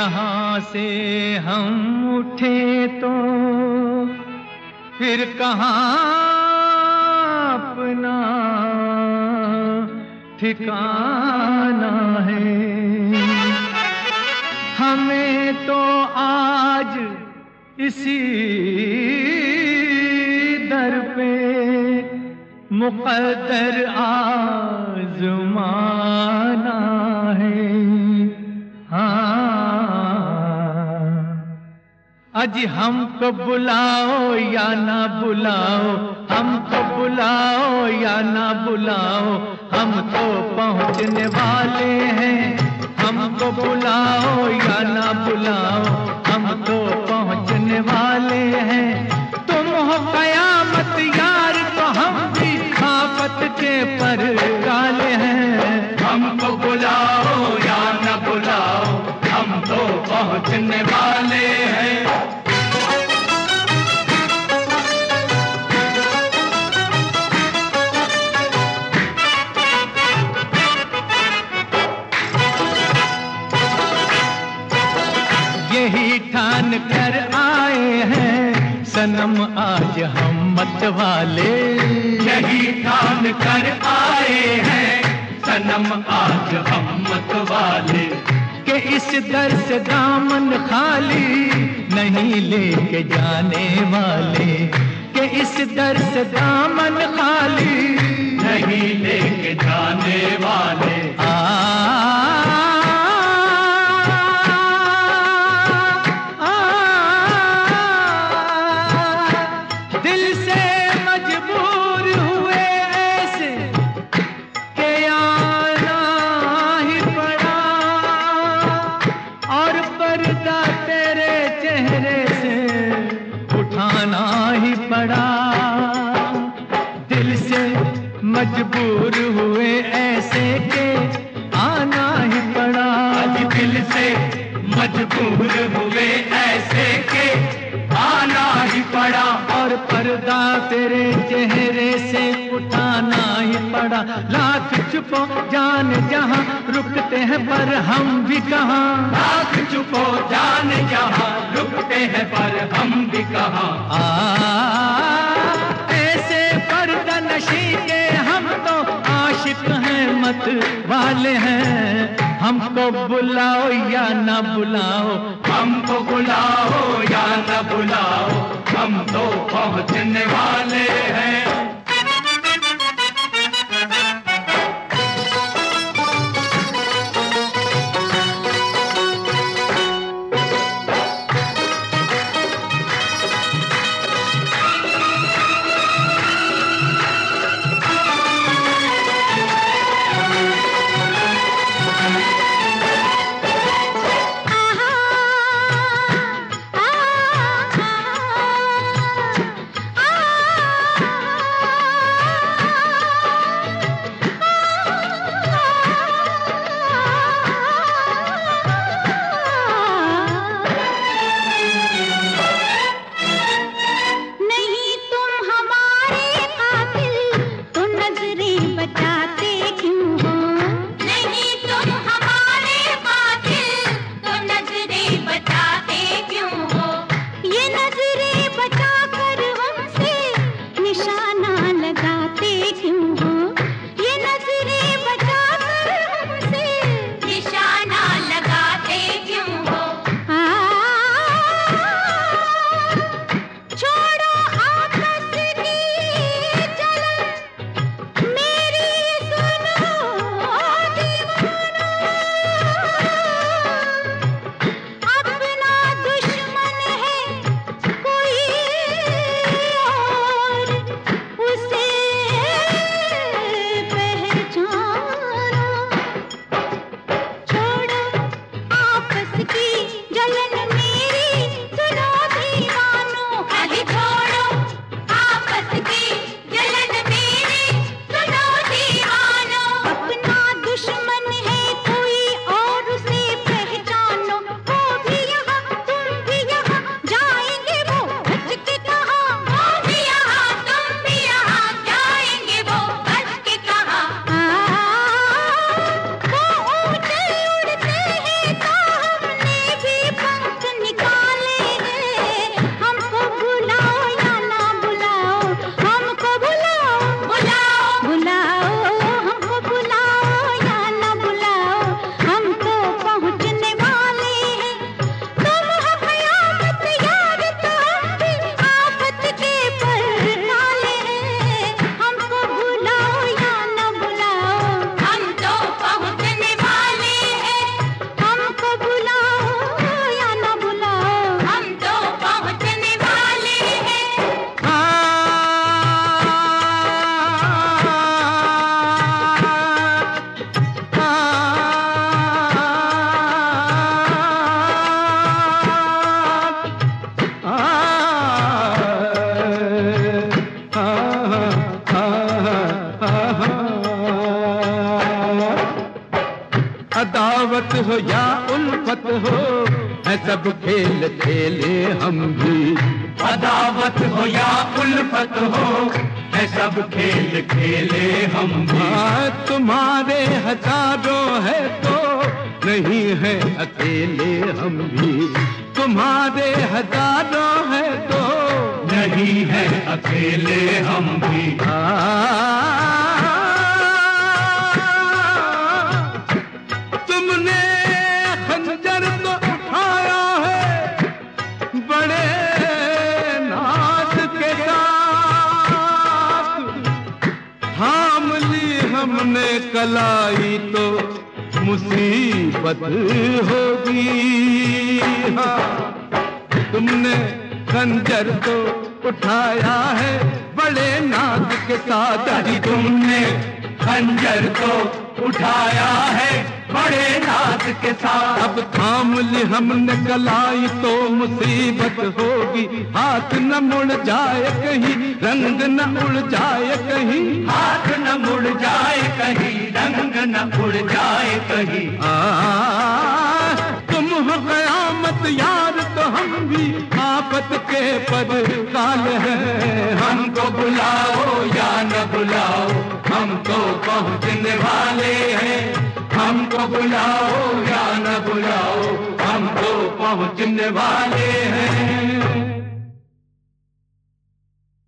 यहाँ से हम उठे तो फिर कहाँ अपना ठिकाना है। हमें तो आज इसी दर पे मुक़द्दर आज़माना है। हाँ, अजी हमको बुलाओ या ना बुलाओ, हमको बुलाओ या ना बुलाओ, हम तो पहुँचने वाले हैं। हमको बुलाओ या ना बुलाओ, हम तो पहुँचने वाले हैं। तुम हो कयामत यार तो हम भी आफत के पर काले हैं। हमको बुलाओ या न बुलाओ, हम तो पहुँचने वाले हैं। यही ठान कर आए हैं सनम आज हम मत वाले। यही ठान कर आए हैं सनम आज हम मत वाले, कि इस दर से दामन खाली नहीं लेके जाने वाले। कि इस दर से दामन खाली नहीं लेके जाने वाले। दिल से मजबूर हुए ऐसे के आना ही पड़ा, और पर्दा तेरे चेहरे से उठाना ही पड़ा। दिल से मजबूर हुए ऐसे के आना ही पड़ा। आज दिल से मजबूर हुए ऐसे के आना ही पड़ा, और पर्दा तेरे चेहरे से उठाना ही पड़ा। लाख छुपो जान जहां रुकते हैं पर हम भी कहां। लाख छुपो जान जहां रुकते हैं पर हम भी कहां। ऐसे पर्दा नशी के हम तो आशिक हैं मत वाले हैं। हमको बुलाओ या ना बुलाओ, हमको बुलाओ या न बुलाओ, हम तो पहुँचने वाले हैं। हो या उल्फत हो, है सब खेल खेले हम भी। अदावत हो या उल्फत हो, है सब खेल खेले हम भी। तुम्हारे हजारों है तो नहीं है अकेले हम भी। तुम्हारे हजारों है तो नहीं है अकेले हम भी। तुमने खंजर तो उठाया है बड़े नाज के साथ, थाम ली हमने कलाई तो मुसीबत होगी। हाँ, तुमने खंजर तो उठाया है बड़े नाज के साथ। अरे तुमने खंजर तो उठाया है बड़े नाज के साथ। अब थाम ली हमने कलाई तो मुसीबत होगी। हाथ न मुड़ जाए कहीं, रंग न उड़ जाए कहीं। हाथ न मुड़ जाए कहीं, रंग न उड़ जाए कहीं। तुम हो कयामत यार तो हम भी आफत के पर काल है। हमको बुलाओ या न बुलाओ, हम तो पहुँचने वाले हैं। हमको बुलाओ या न बुलाओ, हम तो पहुँचने वाले हैं।